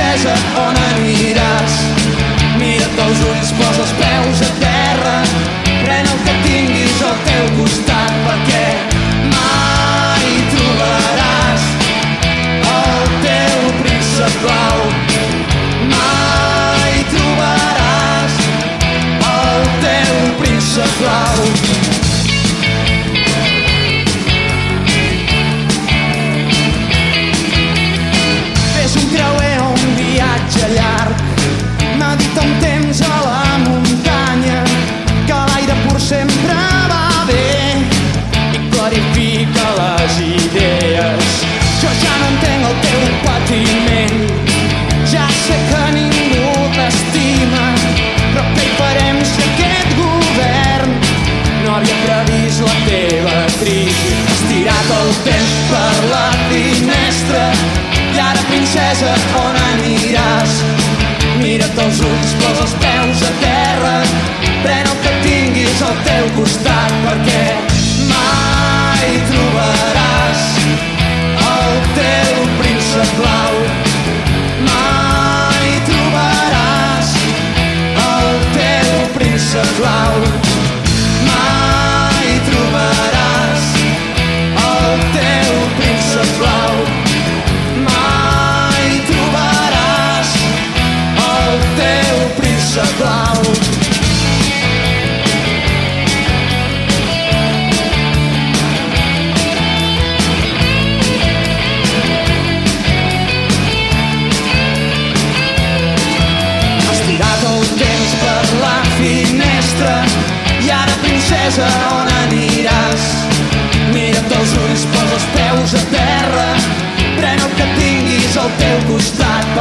princesa, on aniràs? Mira't als ulls, posa els peus a terra, pren el que tinguis al teu costat, perquè mai trobaràs el teu príncep blau. Mai trobaràs el teu príncep blau. Fes un creuer o un viatge llarg, medita un temps a la muntanya, que l'aire pur sempre va bé i clarifica les idees. Jo ja no entenc el teu patiment, ja sé que ningú t'estima, però què hi farem si aquest govern no havia previst la teva crisi? Has tirat el temps per la finestra i ara, princesa, on aniràs? Mira't als ulls, posa els peus a terra, pren el que tinguis al teu costat, perquè mai trobaràs el teu príncep blau. Mai trobaràs el teu príncep blau. Mai trobaràs el teu príncep blau. Mai trobaràs el teu príncep blau. Has tirat el temps per la finestra i ara, princesa, on aniràs? Mira't als ulls, posa els peus a terra, pren el que tinguis al teu costat,